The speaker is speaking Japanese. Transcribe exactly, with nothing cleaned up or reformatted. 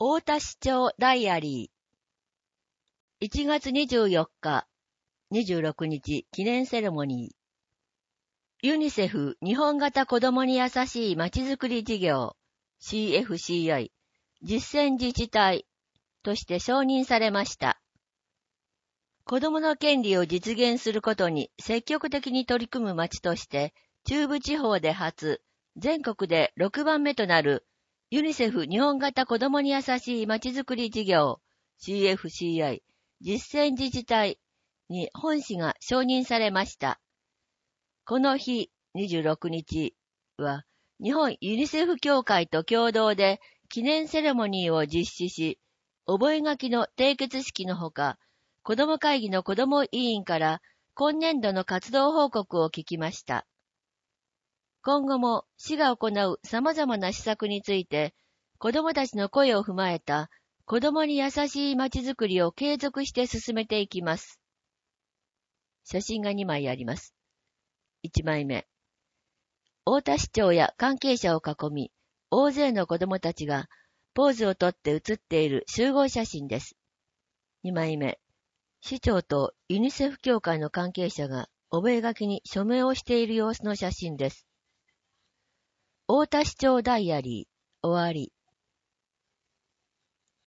太田市長ダイアリー。いちがつにじゅうよっか、にじゅうろくにち記念セレモニー。ユニセフ日本型子供に優しいまちづくり事業 シーエフシーアイ 実践自治体として承認されました。子供の権利を実現することに積極的に取り組む町として中部地方で初、全国でろくばんめとなるユニセフ日本型子供に優しいまちづくり事業 シーエフシーアイ 実践自治体に本市が承認されました。この日にじゅうろくにちは日本ユニセフ協会と共同で記念セレモニーを実施し、覚書の締結式のほか、子ども会議の子ども委員から今年度の活動報告を聞きました。今後も市が行う様々な施策について、子どもたちの声を踏まえた子どもに優しいまちづくりを継続して進めていきます。写真がにまいあります。いちまいめ。太田市長や関係者を囲み、大勢の子どもたちがポーズをとって写っている集合写真です。にまいめ。市長とユニセフ協会の関係者が覚書に署名をしている様子の写真です。太田市長ダイアリー、終わり。